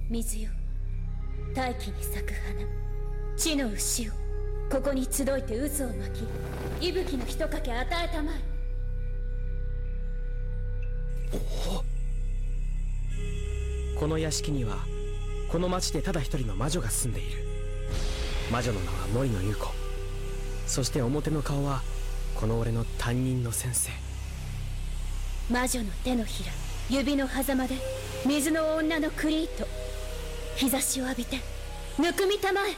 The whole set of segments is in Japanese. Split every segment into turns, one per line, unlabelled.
水よ、大気に咲く花、地の牛をここに集いて渦を巻き、息吹の一かけ与えたまえ。
この屋敷にはこの町でただ一人の魔女が住んでいる。魔女の名は森野優子。そして表の顔はこの俺の担任の先生。
魔女の手のひら、指の狭間で水の女のクリート、日差しを浴びてぬくみたまえ。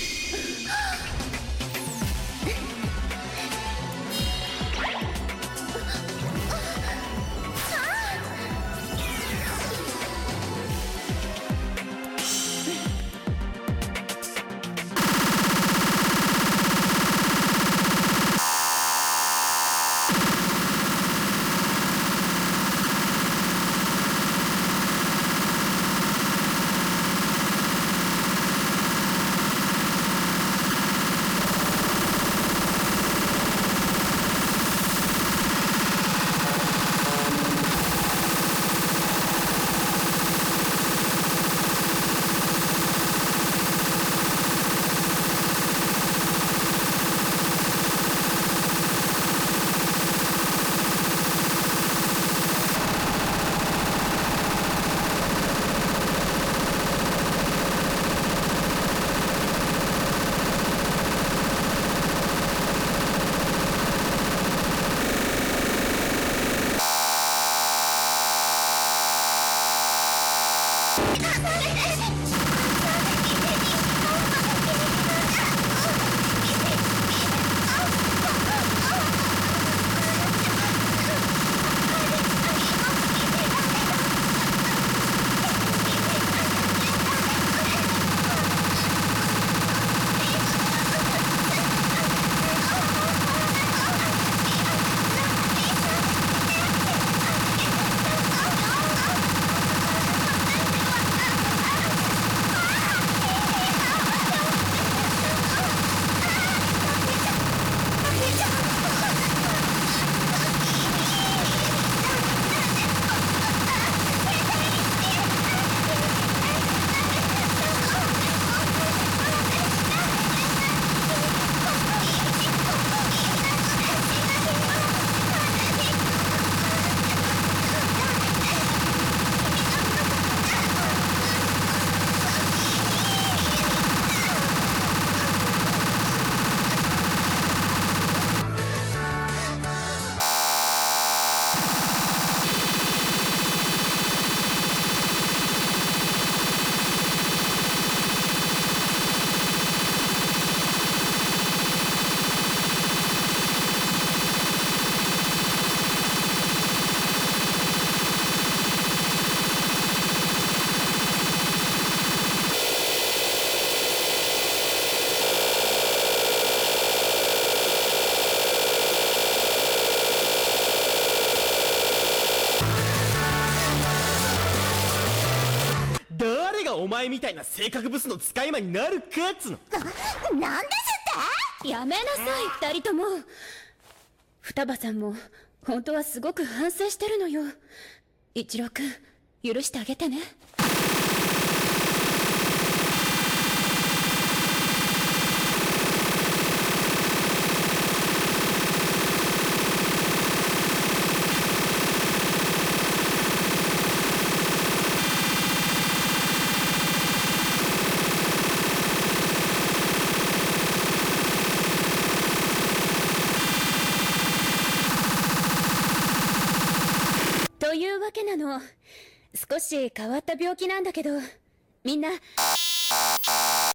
お前みたいな性格ブスの使い魔になるかっつの。
なんですって。やめなさい、二人とも。双葉さんも本当はすごく反省してるのよ。一郎くん、許してあげてね。というわけなの。少し変わった病気なんだけど、みんな